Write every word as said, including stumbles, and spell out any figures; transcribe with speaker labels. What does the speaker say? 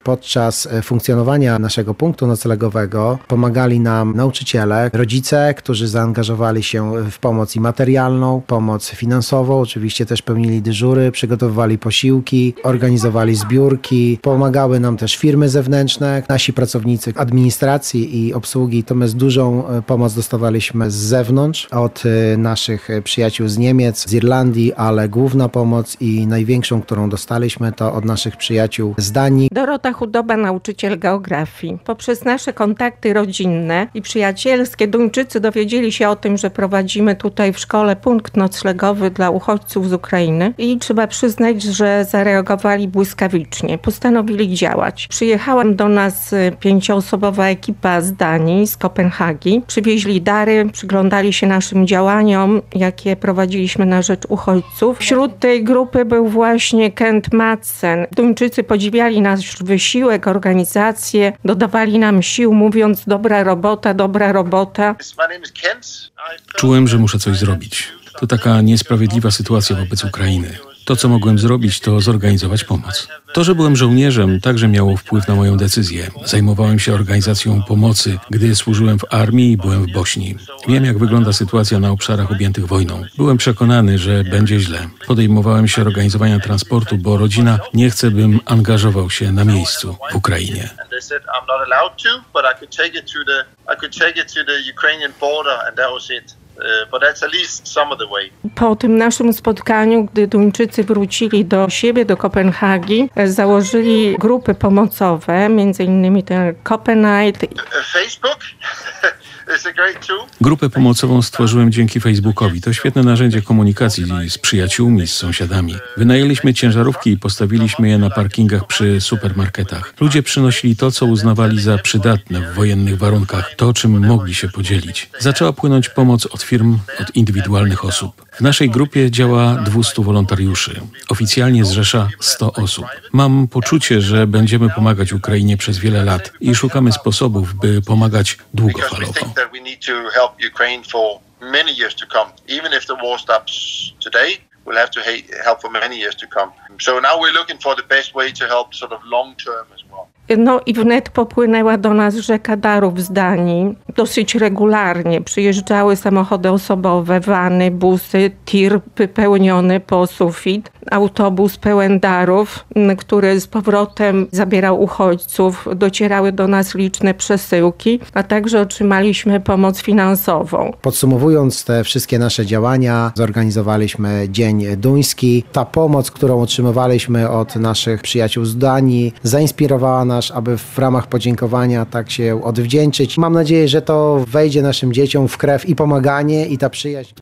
Speaker 1: Podczas funkcjonowania naszego punktu noclegowego pomagali nam nauczyciele, rodzice, którzy zaangażowali się w pomoc i materialną, pomoc finansową, oczywiście też pełnili dyżury, przygotowywali posiłki, organizowali zbiórki, pomagały nam też firmy zewnętrzne, nasi pracownicy administracji i obsługi, natomiast dużą pomoc dostawaliśmy z zewnątrz, od naszych przyjaciół z Niemiec, z Irlandii, ale główna pomoc i największą, którą dostaliśmy, to od naszych przyjaciół z Danii.
Speaker 2: Dorota Chudoba, nauczyciel geografii. Poprzez nasze kontakty rodzinne i przyjacielskie Duńczycy dowiedzieli się o tym, że prowadzimy tutaj w szkole punkt noclegowy dla uchodźców z Ukrainy i trzeba przyznać, że zareagowali błyskawicznie. Postanowili działać. Przyjechała do nas pięcioosobowa ekipa z Danii, z Kopenhagi. Przywieźli dary, przyglądali się naszym działaniom, jakie prowadziliśmy na rzecz uchodźców. Wśród tej grupy był właśnie Kent Madsen. Duńczycy podziwiali nasz wysiłek, organizację, dodawali nam sił, mówiąc dobra robota, dobra robota.
Speaker 3: Czułem, że muszę coś zrobić. To taka niesprawiedliwa sytuacja wobec Ukrainy. To, co mogłem zrobić, to zorganizować pomoc. To, że byłem żołnierzem, także miało wpływ na moją decyzję. Zajmowałem się organizacją pomocy, gdy służyłem w armii i byłem w Bośni. Wiem, jak wygląda sytuacja na obszarach objętych wojną. Byłem przekonany, że będzie źle. Podejmowałem się organizowania transportu, bo rodzina nie chce, bym angażował się na miejscu w Ukrainie.
Speaker 2: Po tym naszym spotkaniu, gdy Duńczycy wrócili do siebie, do Kopenhagi, założyli grupy pomocowe, między innymi ten Copenite.
Speaker 4: Facebook?
Speaker 3: Grupę pomocową stworzyłem dzięki Facebookowi. To świetne narzędzie komunikacji z przyjaciółmi, z sąsiadami. Wynajęliśmy ciężarówki i postawiliśmy je na parkingach przy supermarketach. Ludzie przynosili to, co uznawali za przydatne w wojennych warunkach, to, czym mogli się podzielić. Zaczęła płynąć pomoc od firm, od indywidualnych osób. W naszej grupie działa dwieście wolontariuszy. Oficjalnie zrzesza sto osób. Mam poczucie, że będziemy pomagać Ukrainie przez wiele lat i szukamy sposobów, by pomagać długofalowo.
Speaker 4: We'll have to help for many years to come. So now we're looking for the best way to help sort of long term as well.
Speaker 2: No i wnet popłynęła do nas rzeka darów z Danii. Dosyć regularnie przyjeżdżały samochody osobowe, wany, busy, tir wypełniony po sufit, autobus pełen darów, który z powrotem zabierał uchodźców. Docierały do nas liczne przesyłki, a także otrzymaliśmy pomoc finansową.
Speaker 1: Podsumowując te wszystkie nasze działania, zorganizowaliśmy Dzień Duński. Ta pomoc, którą otrzymywaliśmy od naszych przyjaciół z Danii, zainspirowała nas, aby w ramach podziękowania tak się odwdzięczyć. Mam nadzieję, że to wejdzie naszym dzieciom w krew i pomaganie, i ta przyjaźń.